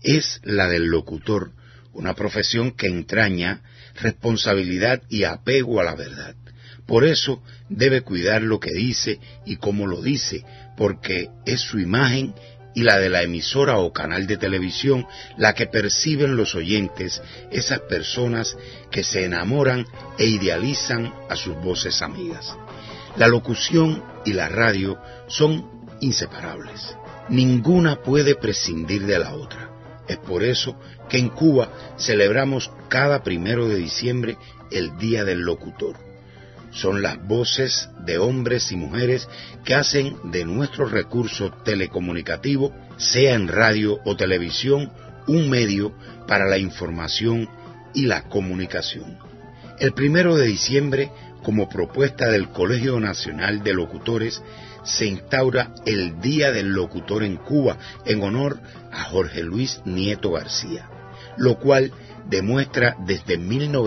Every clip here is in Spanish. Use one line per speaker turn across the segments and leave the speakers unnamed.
es la del locutor, una profesión que entraña responsabilidad y apego a la verdad. Por eso debe cuidar lo que dice y cómo lo dice, porque es su imagen y la de la emisora o canal de televisión la que perciben los oyentes, esas personas que se enamoran e idealizan a sus voces amigas. La locución y la radio son inseparables. Ninguna puede prescindir de la otra. Es por eso que en Cuba celebramos cada 1 de diciembre el Día del Locutor. Son las voces de hombres y mujeres que hacen de nuestro recurso telecomunicativo, sea en radio o televisión, un medio para la información y la comunicación. El 1 de diciembre, como propuesta del Colegio Nacional de Locutores, se instaura el Día del Locutor en Cuba en honor a Jorge Luis Nieto García, lo cual demuestra desde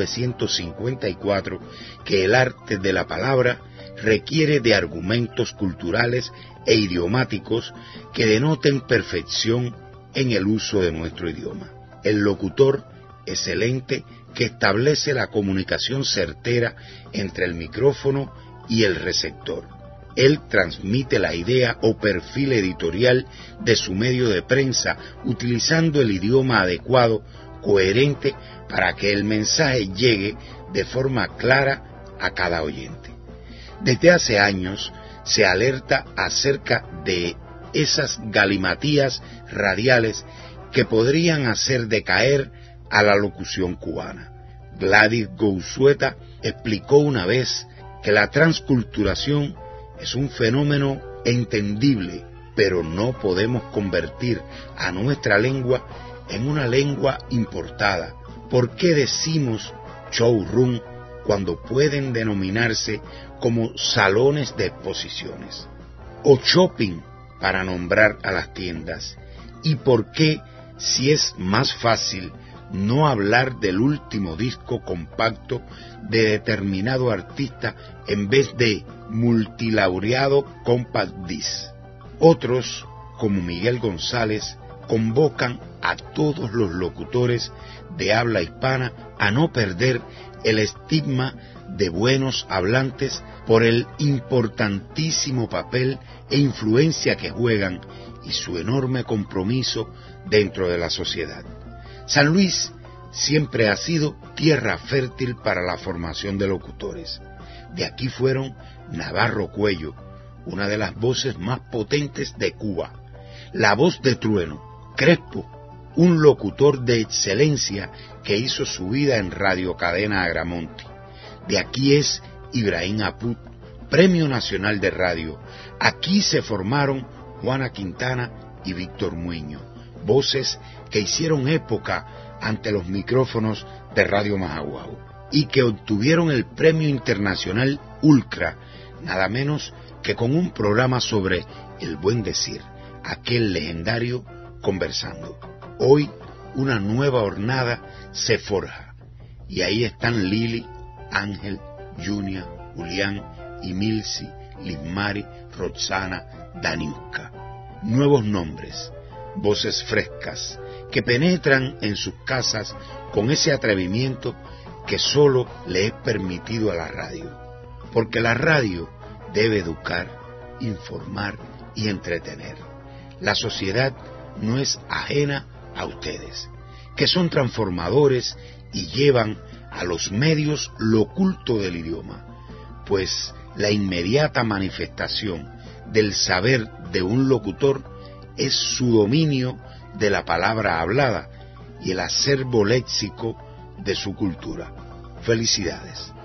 1954 que el arte de la palabra requiere de argumentos culturales e idiomáticos que denoten perfección en el uso de nuestro idioma. El locutor es el ente que establece la comunicación certera entre el micrófono y el receptor. Él transmite la idea o perfil editorial de su medio de prensa utilizando el idioma adecuado, coherente, para que el mensaje llegue de forma clara a cada oyente. Desde hace años se alerta acerca de esas galimatías radiales que podrían hacer decaer a la locución cubana. Gladys Gousueta explicó una vez que la transculturación es un fenómeno entendible, pero no podemos convertir a nuestra lengua en una lengua importada. ¿Por qué decimos showroom cuando pueden denominarse como salones de exposiciones? O shopping, para nombrar a las tiendas. ¿Y por qué, si es más fácil no hablar del último disco compacto de determinado artista en vez de multilaureado compact disc? Otros, como Miguel González, convocan a todos los locutores de habla hispana a no perder el estigma de buenos hablantes por el importantísimo papel e influencia que juegan y su enorme compromiso dentro de la sociedad. San Luis siempre ha sido tierra fértil para la formación de locutores. De aquí fueron Navarro Cuello, una de las voces más potentes de Cuba, La Voz de Trueno, Crespo, un locutor de excelencia que hizo su vida en Radio Cadena Agramonte. De aquí es Ibrahim Aput, Premio Nacional de Radio. Aquí se formaron Juana Quintana y Víctor Muiño, voces que hicieron época ante los micrófonos de Radio Majaguao y que obtuvieron el Premio Internacional Ultra, nada menos que con un programa sobre el buen decir, aquel legendario Conversando. Hoy una nueva hornada se forja y ahí están Lili, Ángel, Junia, Julián, Imilsi, Lismari, Roxana, Daniuska. Nuevos nombres, voces frescas que penetran en sus casas con ese atrevimiento que solo le es permitido a la radio, porque la radio debe educar, informar y entretener. La sociedad no es ajena a ustedes, que son transformadores y llevan a los medios lo oculto del idioma, pues la inmediata manifestación del saber de un locutor es su dominio de la palabra hablada y el acervo léxico de su cultura. Felicidades.